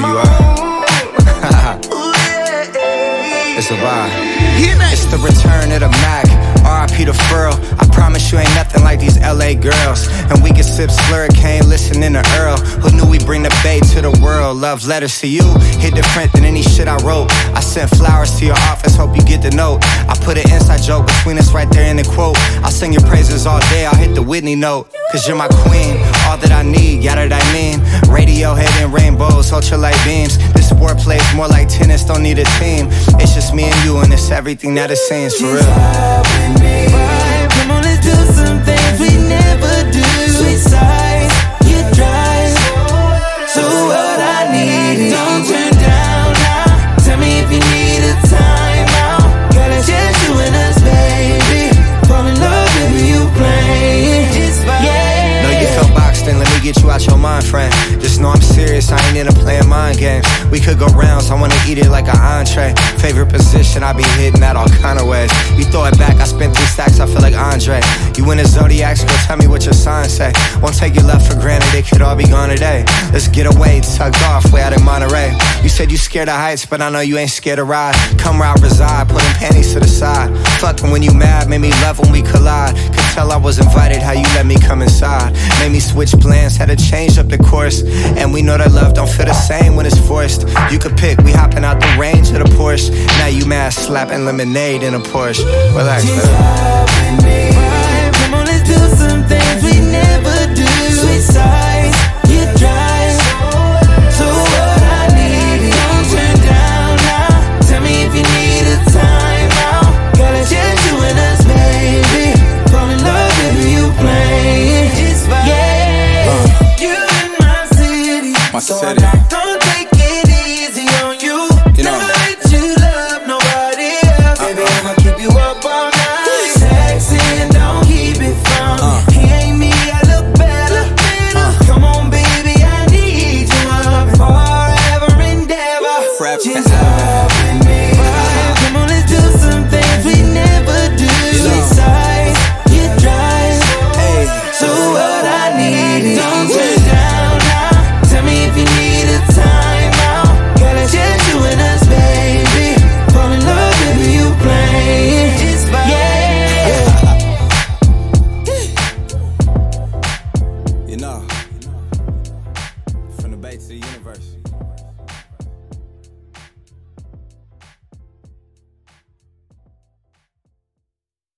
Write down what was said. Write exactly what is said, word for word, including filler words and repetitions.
you are. It's a vibe. It's the return of the Mac, R I P to Furl. I promise you ain't nothing like these L A girls. And we can sip Slurricane, listening to Earl. Who knew we bring the bay to the world? Love letters to you, hit different than any shit I wrote. I sent flowers to your office, hope you get the note. I put an inside joke between us right there in the quote. I'll sing your praises all day, I'll hit the Whitney note. Cause you're my queen, all that I need, yada that I mean. Radiohead and rainbows, ultralight beams. This sport plays more like tennis, don't need a team. It's just me and you and it's everything that it seems, for real. Come on, let's do some things we never do. Sweet side, you drive. So what I need is don't turn down now. Tell me if you need a time out. Girl, it's just you and us, baby. Fall in love with you playing. It's fine. Yeah. Know you felt boxed in, let me get you out your mind, friend. Just know I'm serious, I ain't into playing mind games. We could go rounds, I wanna eat it like an entree. Favorite position, I be hitting that all kind of ways. You throw it back, I spent three stacks, I feel like Andre. You in the Zodiacs, go tell me what your sign say. Won't take your love for granted, it could all be gone today. Let's get away, tucked off, way out in Monterey. You said you scared of heights, but I know you ain't scared to ride. Come round, reside, putting panties to the side. Fucking when you mad, made me love when we collide. Could tell I was invited, how you let me come inside. Made me switch plans, had to change up the course. And we know that love don't feel the same when it's forced. You could pick, we hopping out the range of the Porsche. Now you mad, slapping lemonade in a Porsche. Relax, man. Come on, let's do some things we never do. Sweet side, you drive. So what I need is don't turn down now. Tell me if you need a time out. Girl, it's just you and us, baby. Fall in love with you playing. It's fine. Yeah, uh. You in my city. My so city. Don't take it easy on you. You know. Never let you love nobody else. Uh-uh. Baby, I'ma keep you up all night. Sexy and don't keep it from uh. me. He ain't me, I look better. Uh. Come on, baby, I need you up forever and ever. Forever. Just